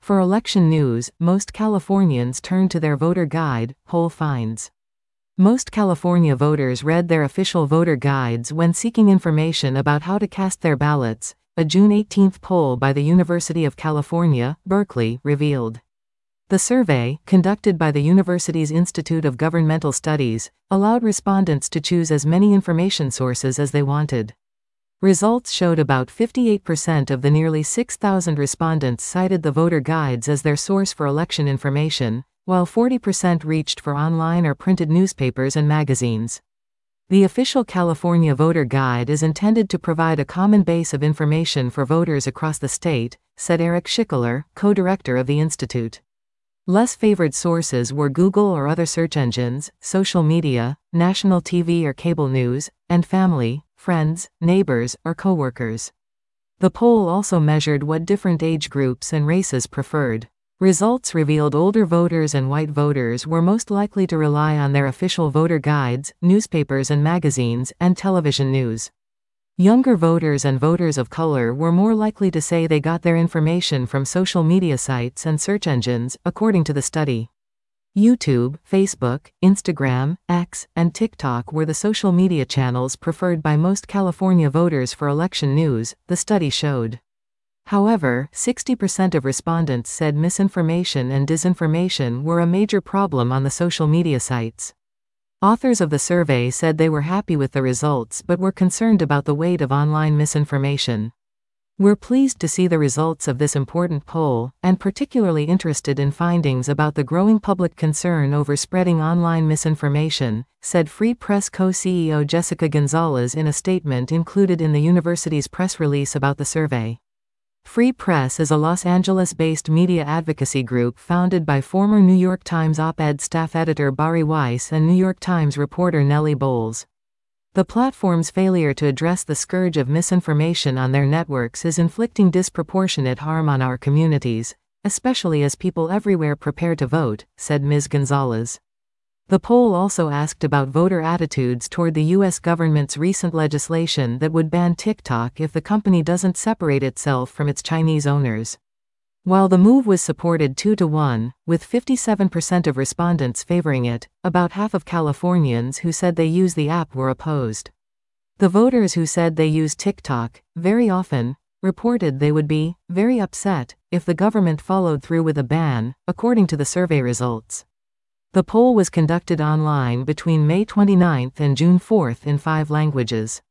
For election news, most Californians turn to their voter guide, poll finds. Most California voters read their official voter guides when seeking information about how to cast their ballots, a June 18 poll by the University of California, Berkeley, revealed. The survey, conducted by the university's Institute of Governmental Studies, allowed respondents to choose as many information sources as they wanted. Results showed about 58% of the nearly 6,000 respondents cited the voter guides as their source for election information, while 40% reached for online or printed newspapers and magazines. The official California voter guide is intended to provide a common base of information for voters across the state, said Eric Schickler, co-director of the institute. Less favored sources were Google or other search engines, social media, national TV or cable news, and family, friends, neighbors, or coworkers. The poll also measured what different age groups and races preferred. Results revealed older voters and white voters were most likely to rely on their official voter guides, newspapers and magazines, and television news. Younger voters and voters of color were more likely to say they got their information from social media sites and search engines, according to the study. YouTube, Facebook, Instagram, X, and TikTok were the social media channels preferred by most California voters for election news, the study showed. However, 60% of respondents said misinformation and disinformation were a major problem on the social media sites. Authors of the survey said they were happy with the results but were concerned about the weight of online misinformation. We're pleased to see the results of this important poll, and particularly interested in findings about the growing public concern over spreading online misinformation, said Free Press co-CEO Jessica Gonzalez in a statement included in the university's press release about the survey. Free Press is a Los Angeles-based media advocacy group founded by former New York Times op-ed staff editor Bari Weiss and New York Times reporter Nellie Bowles. The platform's failure to address the scourge of misinformation on their networks is inflicting disproportionate harm on our communities, especially as people everywhere prepare to vote, said Ms. Gonzalez. The poll also asked about voter attitudes toward the U.S. government's recent legislation that would ban TikTok if the company doesn't separate itself from its Chinese owners. While the move was supported 2-1, with 57% of respondents favoring it, about half of Californians who said they use the app were opposed. The voters who said they use TikTok, very often, reported they would be very upset if the government followed through with a ban, according to the survey results. The poll was conducted online between May 29 and June 4 in 5 languages.